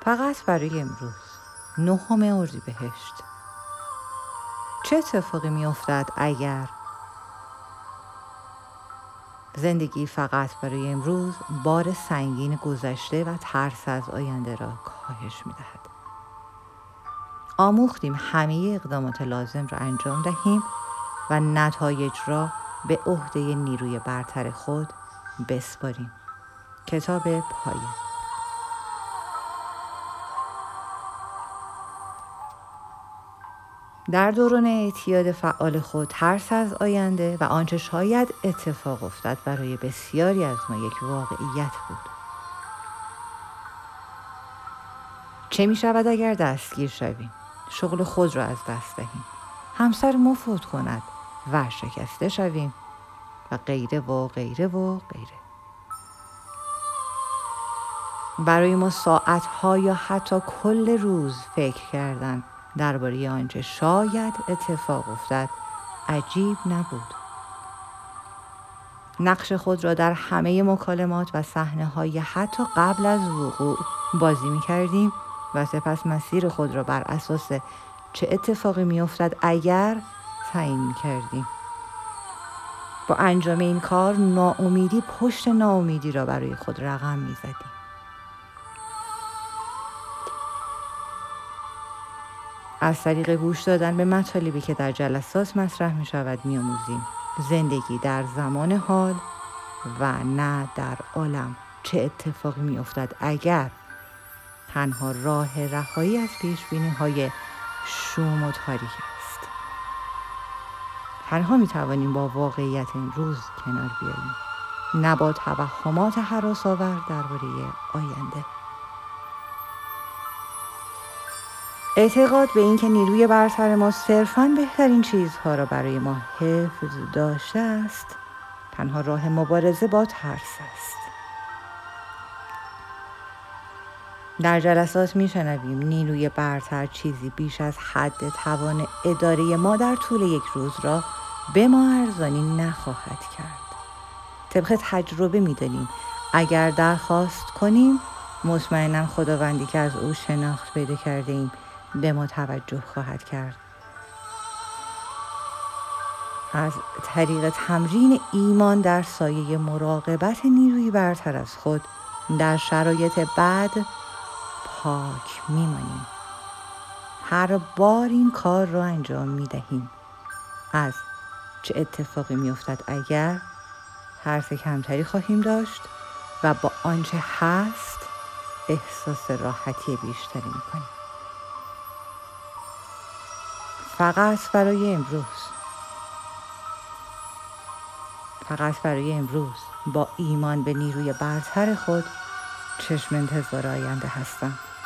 فقط برای امروز، 9 اردیبهشت. چه اتفاقی می افتد اگر زندگی فقط برای امروز بار سنگین گذشته و ترس از آینده را کاهش می دهد؟ آموختیم همه اقدامات لازم را انجام دهیم و نتایج را به عهده نیروی برتر خود بسپاریم. کتاب پایه. در دوران اعتیاد فعال خود، ترس از آینده و آنچه شاید اتفاق افتد برای بسیاری از ما یک واقعیت بود. چه می شود اگر دستگیر شویم، شغل خود را از دست دهیم، همسر ما فوت کند، ورشکسته شویم و غیره و غیره و غیره. برای ما ساعت‌ها یا حتی کل روز فکر کردن درباره آنچه شاید اتفاق افتد عجیب نبود. نقش خود را در همه مکالمات و صحنه‌های حتی قبل از وقوع بازی می‌کردیم و سپس مسیر خود را بر اساس چه اتفاقی می‌افتد اگر تعیین می‌کردیم. با انجام این کار ناامیدی پشت ناامیدی را برای خود رقم می‌زدیم. از طریق گوش دادن به مطالبی که در جلسات مطرح می شود می آموزیم زندگی در زمان حال و نه در عالم چه اتفاقی می افتد اگر تنها راه رهایی از پیشبینی های شوم و تاریک است. تنها می توانیم با واقعیت این روز کنار بیاییم، نه با توهمات هراس‌آور درباره آینده. اعتقاد به این که نیروی برتر ما صرفاً بهترین چیزها را برای ما حفظ داشته است، تنها راه مبارزه با ترس است. در جلسات می‌شنویم نیروی برتر چیزی بیش از حد توان اداره ما در طول یک روز را به ما ارزانی نخواهد کرد. طبق تجربه می‌دانیم اگر درخواست کنیم، مطمئناً خداوندی که از او شناخت پیدا کرده ایم به ما توجه خواهد کرد. از طریق تمرین ایمان در سایه مراقبت نیروی برتر از خود در شرایط بد پاک میمانیم. هر بار این کار را انجام میدهیم. از چه اتفاقی میافتد اگر ترس کمتری خواهیم داشت و با آنچه هست احساس راحتی بیشتری میکنیم. فقط برای امروز با ایمان به نیروی برتر خود چشم انتظار آینده هستم.